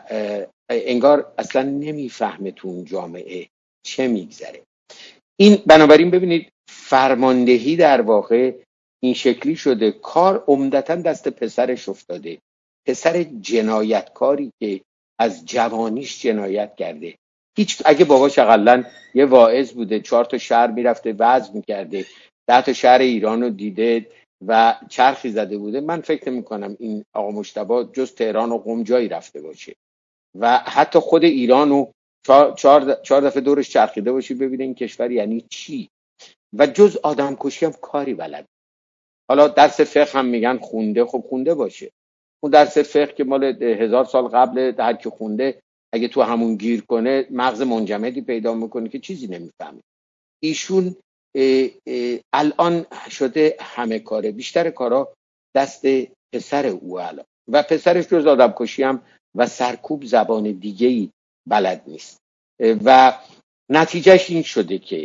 انگار اصلا نمیفهمه تو اون جامعه چه میگذره. این بنابراین ببینید فرماندهی در واقع این شکلی شده، کار عمدتاً دست پسرش افتاده، پسر جنایتکاری که از جوانیش جنایت کرده. هیچ اگه باباش اقلن یه واعظ بوده، چهار تا شهر میرفته وعظ میکرده، ده تا شهر ایران رو دیده و چرخی زده بوده، من فکر نمی کنم این آقا مجتبی جز تهران و قم جایی رفته باشه و حتی خود ایرانو چهار, چهار, چهار دفعه دورش چرخیده باشی ببینه این کشور یعنی چی. و جز آدم کشی هم کاری بلد. حالا درس فقه هم میگن خونده، خب خونده باشه. اون درس فقه که مال هزار سال قبل، هر کی خونده اگه تو همون گیر کنه مغز منجمدی پیدا میکنه که چیزی نمیفهمه. ایشون اه اه الان شده همه کاره، بیشتر کارا دست پسر او الان و پسرش جز آدم کشی هم و سرکوب زبان دیگه‌ای بلد نیست و نتیجهش این شده که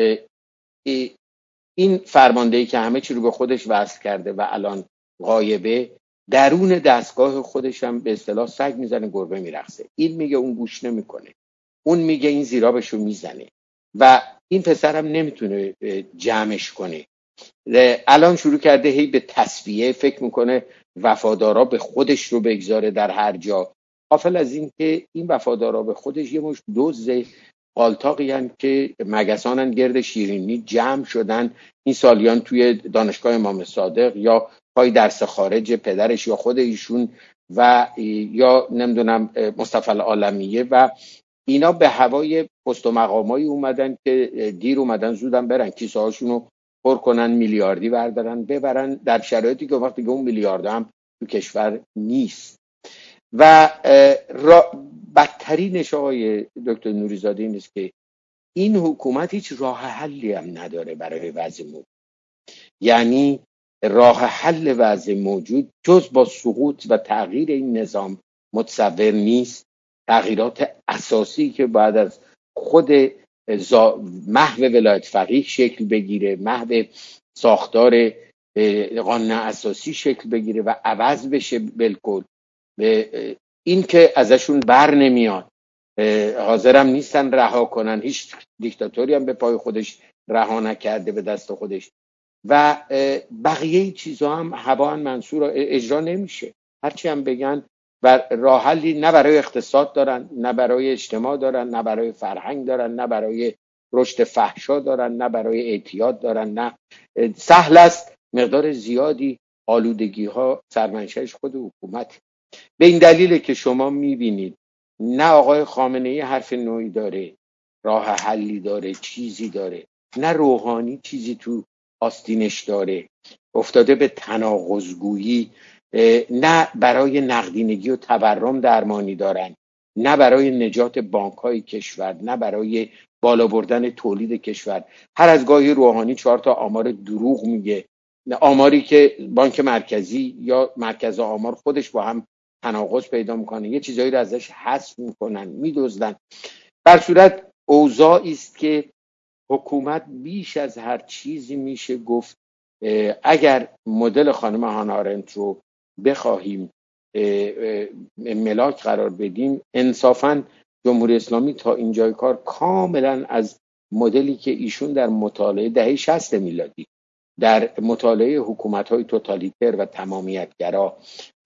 این فرماندهی که همه چی رو به خودش وصل کرده و الان غایبه، درون دستگاه خودش هم به اصطلاح سگ میزنه گربه میرقصه. این میگه اون گوش نمیکنه، اون میگه این زیرابشو میزنه و این پسرم نمیتونه جمعش کنه. الان شروع کرده هی به تصفیه، فکر میکنه وفادارا به خودش رو بگذاره در هر جا، غافل از این که این وفادارا به خودش یه مشت دزد قالتاقی هن که مگسانن گرد شیرینی جمع شدن. این سالیان توی دانشگاه امام صادق یا پای درس خارج پدرش یا خود ایشون و یا نمیدونم مصطفی العالمیه و اینا به هوای پست و مقامایی اومدن که دیر اومدن زودن برن کیسه هاشونو پر کنن، میلیاردی بردارن ببرن، در شرایطی که وقتی که اون میلیارد هم تو کشور نیست. و بدترینش آقای دکتر نوریزاده این است که این حکومت هیچ راه حلی هم نداره برای وضع موجود. یعنی راه حل وضع موجود جز با سقوط و تغییر این نظام متصور نیست. تغییرات اساسی که بعد از خود محو ولایت فقیه شکل بگیره، محو ساختار قانون اساسی شکل بگیره و عوض بشه بالکل. این که ازشون بر نمیاد، حاضرم نیستن رها کنن، هیچ دیکتاتوری هم به پای خودش رها نکرده به دست خودش، و بقیه چیزا هم هوان منصور اجرا نمیشه. هرچی هم بگن و راه حلی نه برای اقتصاد دارن، نه برای اجتماع دارن، نه برای فرهنگ دارن، نه برای رشد فحشا دارن، نه برای اعتیاد دارن. نه، سهل است مقدار زیادی آلودگی ها سرمنشأش خود حکومت. به این دلیله که شما میبینید نه آقای خامنه ای حرف نوعی داره، راه حلی داره، چیزی داره، نه روحانی چیزی تو آستینش داره، افتاده به تناقض‌گویی. نه برای نقدینگی و تورم درمانی دارن، نه برای نجات بانک‌های کشور، نه برای بالا بردن تولید کشور. هر از گاهی روحانی چهار تا آمار دروغ میگه، آماری که بانک مرکزی یا مرکز آمار خودش با هم تناقض پیدا میکنه، یه چیزایی رو ازش حذف میکنن، میدزدن. بر صورت اوضاعی است که حکومت بیش از هر چیزی میشه گفت اگر مدل خانم هانا آرنت رو بخواهیم ملاک قرار بدیم، انصافاً جمهوری اسلامی تا اینجای کار کاملا از مدلی که ایشون در مطالعه دهه شصت میلادی در مطالعه حکومت‌های توتالیتر و تمامیتگرا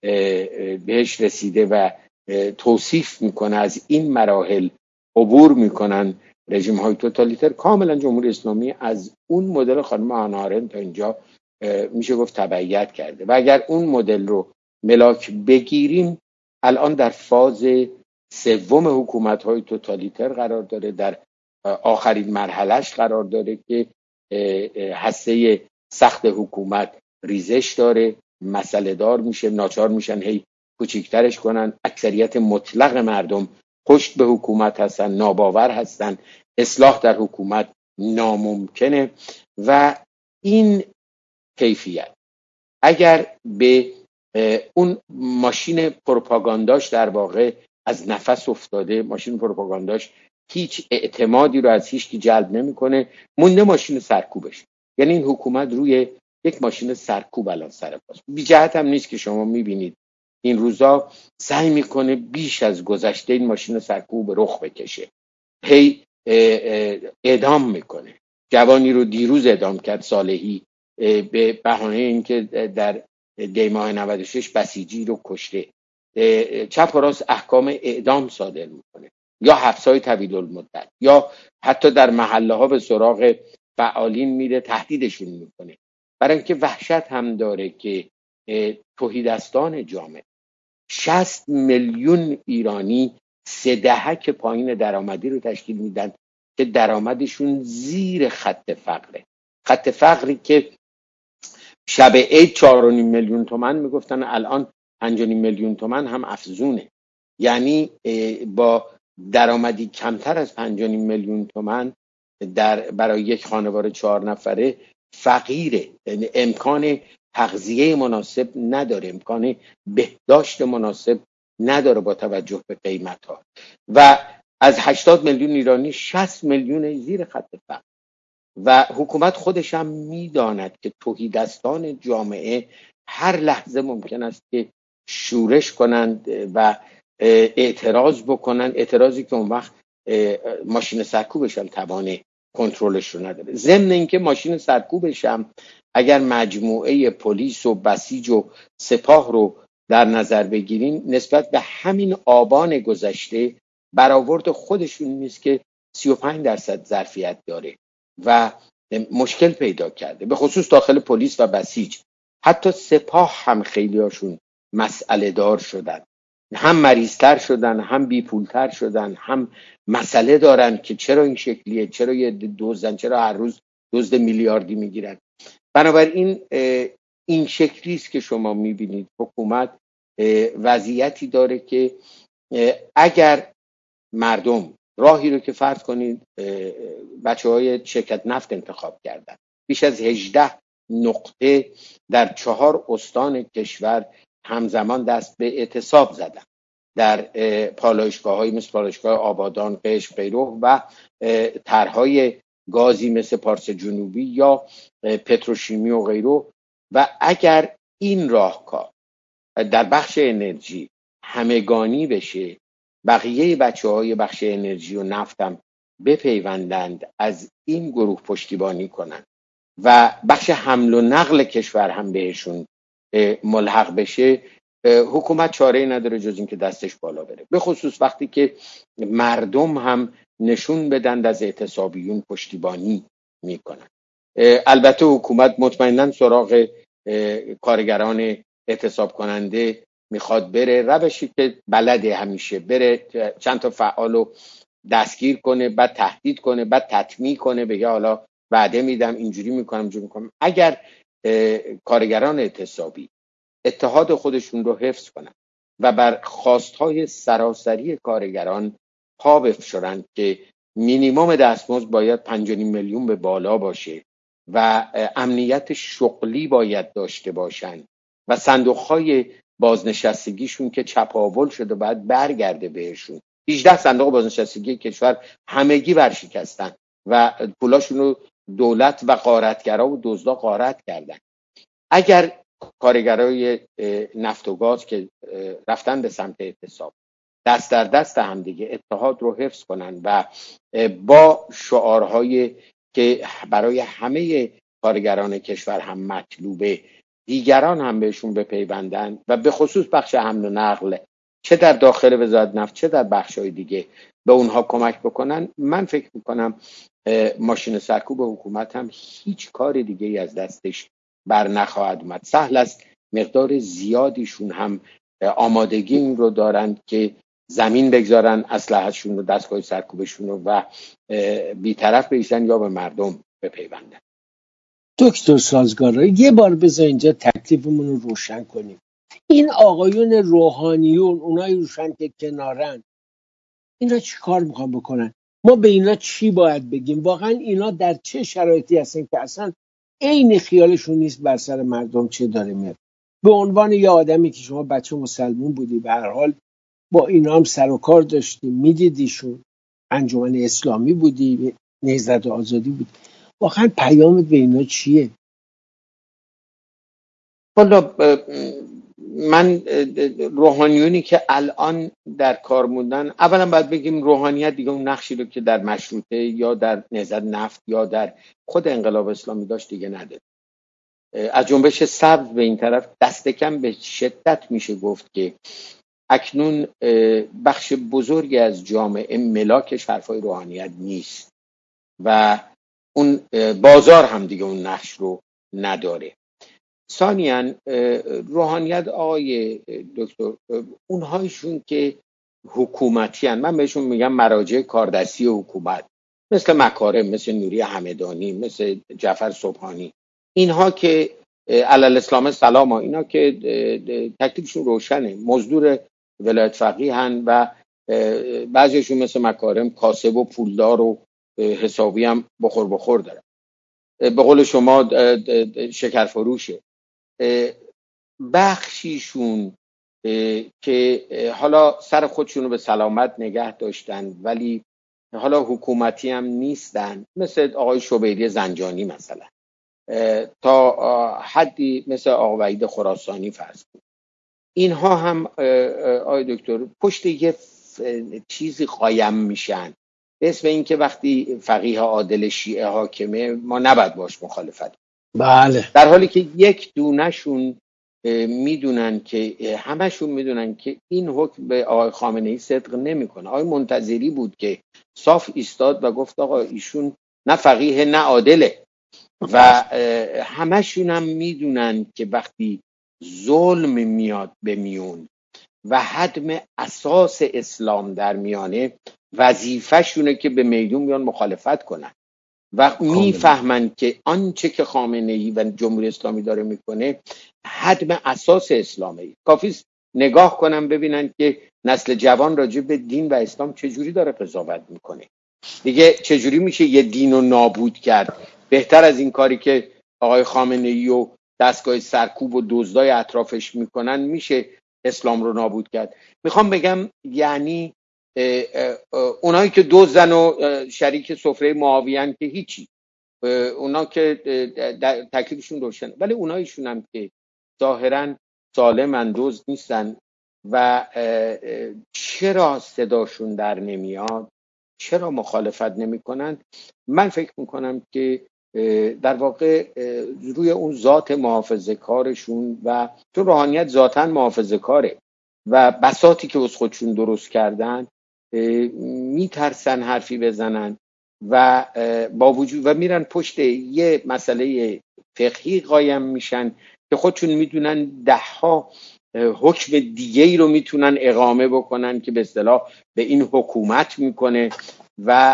بهش رسیده و توصیف میکنه از این مراحل عبور میکنن رژیم‌های توتالیتر. کاملا جمهوری اسلامی از اون مدل خانم هانا آرنت تا اینجا میشه گفت تبعیت کرده و اگر اون مدل رو ملاک بگیریم الان در فاز سوم حکومت‌های توتالیتر قرار داره، در آخرین مرحلهش قرار داره که هسته سخت حکومت ریزش داره، مسئله دار میشه، ناچار میشن هی کوچیکترش کنن. اکثریت مطلق مردم پشت به حکومت هستن، ناباور هستن، اصلاح در حکومت ناممکنه. و این کیفیت اگر به اون ماشین پروپاگانداش در واقع از نفس افتاده، ماشین پروپاگانداش هیچ اعتمادی رو از هیچ کی جلب نمیکنه، مونده ماشین سرکوبش. یعنی این حکومت روی یک ماشین سرکوب الان سر پاست. بی جهت هم نیست که شما میبینید این روزا سعی میکنه بیش از گذشته این ماشین سرکوب رخ بکشه، هی اعدام میکنه. جوانی رو دیروز اعدام کرد، صالحی، به بهانه اینکه در دی ماه نود و شش بسیجی رو کشته. چپ و راست احکام اعدام صادر میکنه یا حبس‌های طویل المدت، یا حتی در محله ها به سراغ فعالین میره تهدیدشون میکنه، برای اینکه وحشت هم داره که توحیدستان جامعه شصت میلیون ایرانی سه دهک پایین درآمدی رو تشکیل میدن که درآمدشون زیر خط فقره. خط فقری که شب عید چهار و نیم میلیون تومن میگفتن، الان پنج و نیم میلیون تومن هم افزونه. یعنی با درآمدی کمتر از پنج و نیم میلیون تومن در برای یک خانواده چهار نفره فقیره، یعنی امکان تغذیه مناسب نداره، امکان بهداشت مناسب نداره با توجه به قیمت ها. و از هشتاد میلیون ایرانی شصت میلیون زیر خط فقر. و حکومت خودش هم میداند که توحیدستان جامعه هر لحظه ممکن است که شورش کنند و اعتراض بکنند، اعتراضی که اون وقت ماشین سرکوبش هم توان کنترلش رو نداره. ضمن اینکه ماشین سرکوبش هم اگر مجموعه پلیس و بسیج و سپاه رو در نظر بگیریم، نسبت به همین آبان گذشته برآورد خودشون نیست که سی و پنج درصد ظرفیت داره و مشکل پیدا کرده، به خصوص داخل پلیس و بسیج. حتی سپاه هم خیلی هاشون مسئله دار شدن، هم مریضتر شدن، هم بیپولتر شدن، هم مسئله دارن که چرا این شکلیه، چرا یه دزدن، چرا هر روز دزد میلیاردی میگیرن. بنابراین این شکلی است که شما میبینید حکومت وضعیتی داره که اگر مردم راهی رو که فرض کنید بچه های شرکت نفت انتخاب کردن، بیش از هجده نقطه در چهار استان کشور همزمان دست به اعتصاب زدن، در پالایشگاه های مثل پالایشگاه آبادان، قشم، قیروح و طرحهای گازی مثل پارس جنوبی یا پتروشیمی و غیره. و اگر این راهکار در بخش انرژی همگانی بشه، بقیه بچه های بخش انرژی و نفت هم بپیوندند، از این گروه پشتیبانی کنند و بخش حمل و نقل کشور هم بهشون ملحق بشه، حکومت چاره‌ای نداره جز این که دستش بالا بره، به خصوص وقتی که مردم هم نشون بدن از اعتصابیون پشتیبانی میکنن. البته حکومت مطمئناً سراغ کارگران اعتصاب کننده میخواد بره، روشی که بلده همیشه، بره چند تا فعالو دستگیر کنه، بعد تهدید کنه، بعد تطمیع کنه، بگه حالا وعده میدم اینجوری میکنم اینجوری میکنم. اگر کارگران اعتصابی اتحاد خودشون رو حفظ کنن و بر خواستهای سراسری کارگران پا بفشارن که مینیمم دستمزد باید پنج و نیم میلیون به بالا باشه و امنیت شغلی باید داشته باشن و صندوقهای بازنشستگیشون که چپاول شده باید برگرده بهشون. هجده صندوق بازنشستگی کشور همگی ورشکستن و پولاشون رو دولت و غارتگرا و دزدا غارت کردن. اگر کارگرای نفت و گاز که رفتن به سمت اعتصاب دست در دست هم دیگه اتحاد رو حفظ کنن و با شعارهایی که برای همه کارگران کشور هم مطلوبه دیگران هم بهشون بپیوندن و به خصوص بخش حمل و نقل چه در داخل وزارت نفت چه در بخش‌های دیگه به اونها کمک بکنن، من فکر میکنم ماشین سرکوب حکومت هم هیچ کار دیگه ای از دستش بر نخواهد اومد. سهل است مقدار زیادیشون هم آمادگی این رو دارن که زمین بگذارن اسلحه‌شون رو، دستگاه سرکوبشون رو و بی‌طرف بایستن یا به مردم بپیوندن. دکتر سازگارا یه بار بذار اینجا تکلیفمون رو روشن کنیم. این آقایون روحانیون، اونایی روشن که کنارن، اینا چی کار میخوان بکنن؟ ما به اینا چی باید بگیم؟ واقعا اینا در چه شرایطی هستن که اصلا عین خیالشون نیست بر سر مردم چه داره میاد؟ به عنوان یه آدمی که شما بچه مسلمون بودی، به هر حال با اینا هم سر و کار داشتی، میدیدیشون، انجمن اسلامی بودی، نهضت آزادی بودی، واقعا پیامت به اینا چیه؟ والا من روحانیونی که الان در کار موندن، اولا باید بگیم روحانیت دیگه اون نقشی رو که در مشروطه یا در نهضت نفت یا در خود انقلاب اسلامی داشت دیگه نداره. از جنبش سبز به این طرف دست کم به شدت میشه گفت که اکنون بخش بزرگی از جامعه ملاکش حرفای روحانیت نیست و اون بازار هم دیگه اون نقش رو نداره. ثانیاً روحانیت آقای دکتر اونهایشون که حکومتی هن، من بهشون میگم مراجع کاردستی حکومت، مثل مکارم، مثل نوری همدانی، مثل جعفر سبحانی، اینها که علل اسلام سلام ها، اینا که تکلیفشون روشنه، مزدور ولایت فقیه هن و بعضیشون مثل مکارم کاسب و پولدار و حسابی هم بخور بخور دارن، به قول شما شکر فروشه. بخشیشون که حالا سر خودشون رو به سلامت نگه داشتن ولی حالا حکومتی هم نیستن، مثل آقای شبیری زنجانی مثلا، تا حدی مثل آقای وحید خراسانی فرض بود. اینها هم آقای دکتر پشت یه چیزی قایم میشن به اسم این که وقتی فقیه عادل شیعه حاکمه ما نباید باش مخالفت. بله. در حالی که یک دونشون میدونن که همشون میدونن که این حکم به آقای خامنه ای صدق نمیکنه. آقای منتظری بود که صاف ایستاد و گفت آقا ایشون نه فقیه نه عادله و همشون هم میدونن که وقتی ظلم میاد به میون و هدم اساس اسلام در میانه، وظیفه‌شونه که به میدون میان مخالفت کنن و میفهمن که آنچه که خامنه ای و جمهوری اسلامی داره میکنه هدم اساس اسلامه. کافیست نگاه کنن ببینن که نسل جوان راجع به دین و اسلام چجوری داره قضاوت میکنه. دیگه چجوری میشه یه دین رو نابود کرد؟ بهتر از این کاری که آقای خامنه‌ای و دستگاه سرکوب و دزدای اطرافش میکنن میشه اسلام رو نابود کرد. میخوام بگم یعنی اونایی که دزدن و شریک سفره معاویه‌ن که هیچی، اونا که تکلیفشون روشن، ولی اونایشون هم که ظاهرا سالمن، دزد نیستن و چرا صداشون در نمیاد، چرا مخالفت نمی کنند؟ من فکر میکنم که در واقع روی اون ذات محافظه کارشون و چون روحانیت ذاتاً محافظه کاره و بساطی که از خودشون درست کردن میترسن حرفی بزنن و با وجود و میرن پشت یه مسئله فقهی قایم میشن که خودشون میدونن ده ها حکم دیگه ای رو میتونن اقامه بکنن که به اصطلاح به این حکومت میکنه و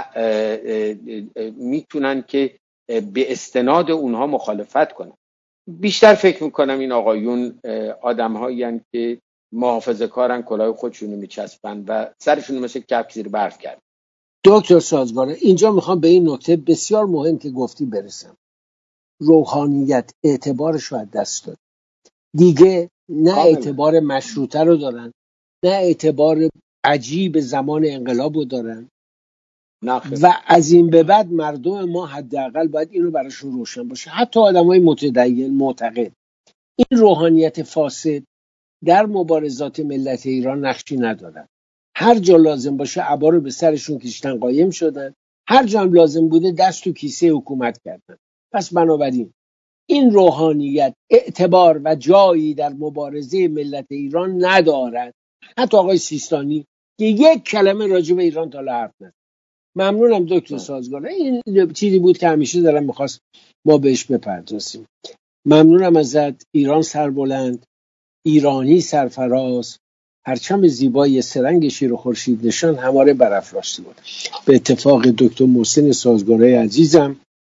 میتونن که به استناد اونها مخالفت کنن. بیشتر فکر میکنم این آقایون آدم هایی هستند که محافظه کارن، کلاه خودشونو میچسبن و سرشون مثل کپک زیر برف کرد. دکتر سازگاره، اینجا میخوام به این نکته بسیار مهم که گفتی برسم. روحانیت اعتبارش رو از دست داد دیگه، نه کاملا. اعتبار مشروطه رو دارن، نه اعتبار عجیب زمان انقلاب رو دارن نخیر. و از این به بعد مردم ما حداقل باید این رو براشون روشن باشه. حتی آدمای متدین معتقد این روحانیت فاسد در مبارزات ملت ایران نقشی ندارن. هر جا لازم باشه عبا رو به سرشون کشیدن، قایم شدن، هر جا هم لازم بوده دست تو کیسه حکومت کردن. پس بنابراین این روحانیت اعتبار و جایی در مبارزه ملت ایران ندارد. حتی آقای سیستانی که یک کلمه راجع به ایران تا حرف نزد. ممنونم دکتر سازگاره. این چیزی بود که همیشه دارم میخواست ما بهش بپردازیم. ممنونم ازت. ایران سربلند، ایرانی سرفراز، پرچم زیبای سرنگ شیر و خورشید نشان هماره برافراشته بود. به اتفاق دکتر محسن سازگاره عزیزم،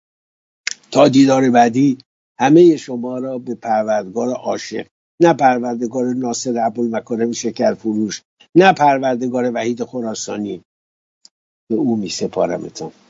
تا دیدار بعدی همه شما را به پروردگار عاشق، نه پروردگار ناصر ابوالمکارم شکرفروش، نه پروردگار وحید خراسانی، به او می سپارمتان.